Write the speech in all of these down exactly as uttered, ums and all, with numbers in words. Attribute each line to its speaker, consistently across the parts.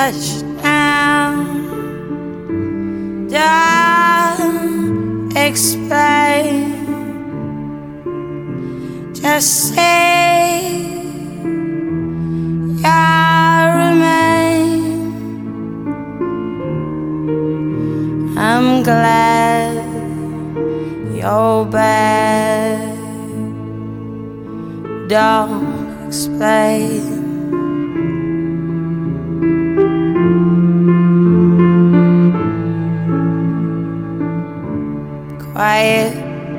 Speaker 1: Hush now, don't explain. Just say you remain. I'm glad you're back. Don't explain. Quiet,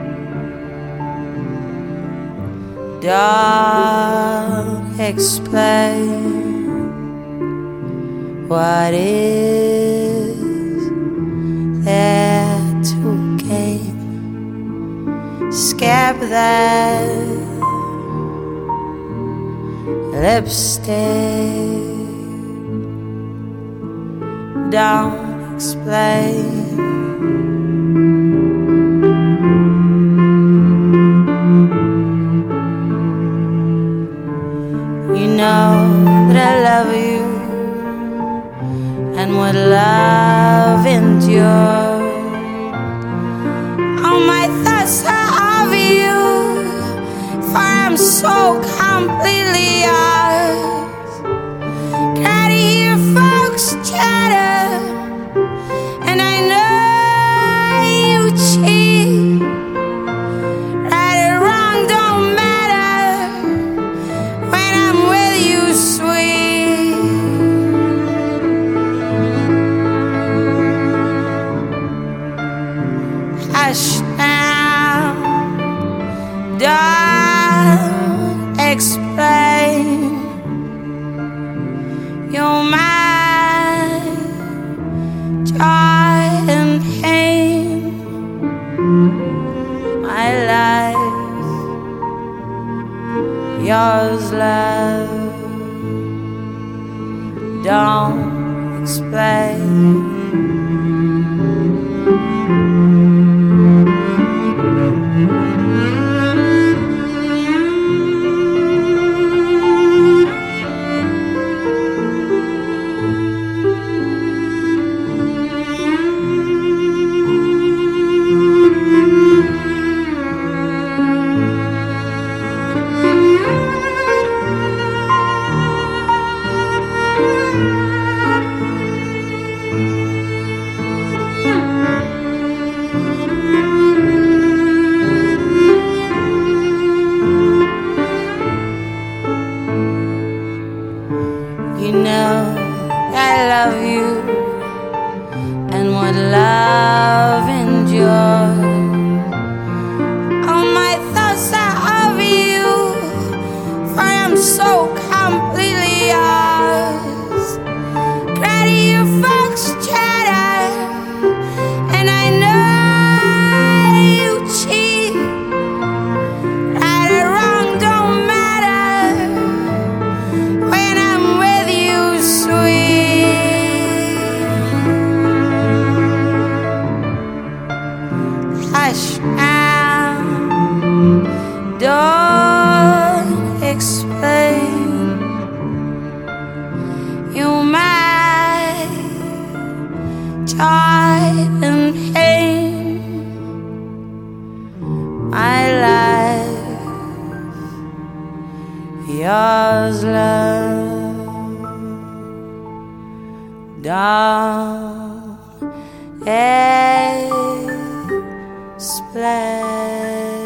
Speaker 1: don't explain. What is there to gain? Scab that lipstick. Don't explain. You know that I love you, and what love endure. All my thoughts are of you, for I'm so completely yours. Can't hear folks chatter, and I know you cheat. Right or wrong don't matter when I'm with you, sweet. Hush now, don't explain. You're my joy and pain, my life, yours, love. Don't explain. You know I love you, and what love endures. All my thoughts are of you, for I'm so completely yours. Glad you folks chatter, and I know you cheat. Right or wrong don't matter when I'm with you, sweet. Hush now, don't explain. You're my joy and pain, my life, yours, love. Don't explain.